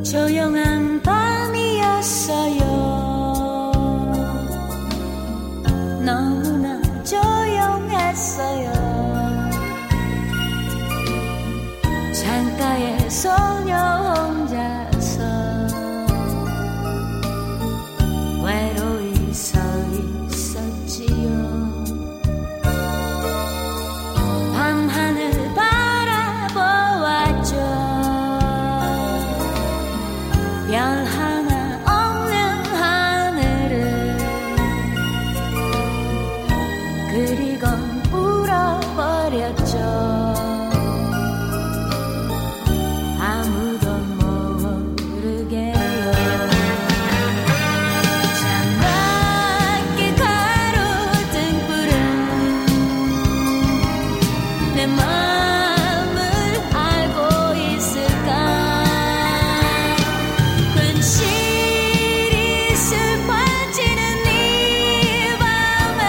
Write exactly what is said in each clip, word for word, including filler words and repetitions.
조용한 밤이었어요. 너무나 조용했어요. 창가에 소녀 혼자서 외로이 서 있었지요. 밤하늘 바라보았죠. 별 하나 없는 하늘을. 그리곤 울어버렸죠. 아무도 모르게요. 창밖에 가로등불은 내 마음을 알고 있을까. 괜시리 슬퍼지는 이 밤에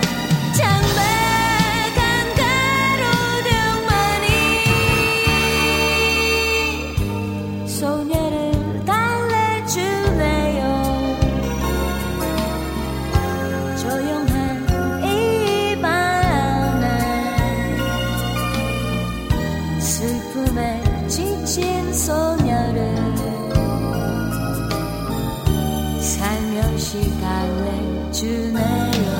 창백한 가로등만이 소녀를 달래주네요. 조용한 이 밤에 슬픔에 지친 소녀를 살며시 달래주네요.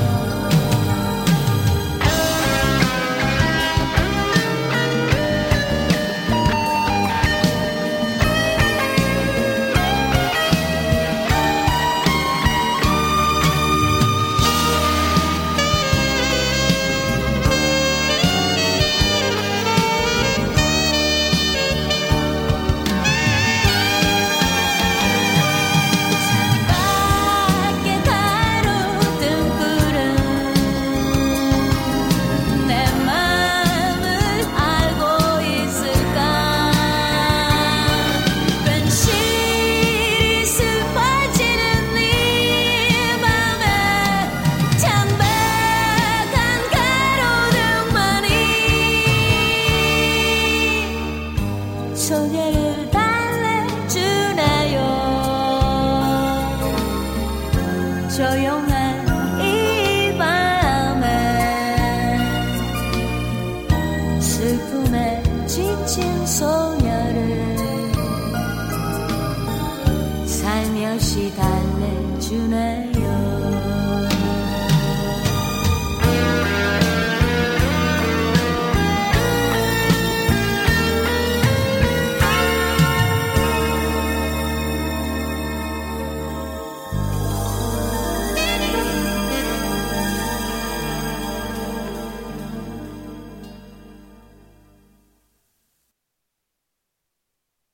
창밖에 가로등불은 내 마음을 알고 있을까. 괜시리 슬퍼지는 이 밤에 창백한 가로등만이 소녀를 달래주네요. 조용한 이 밤에 슬픔에 지친 소녀를 살며시 달래주네요.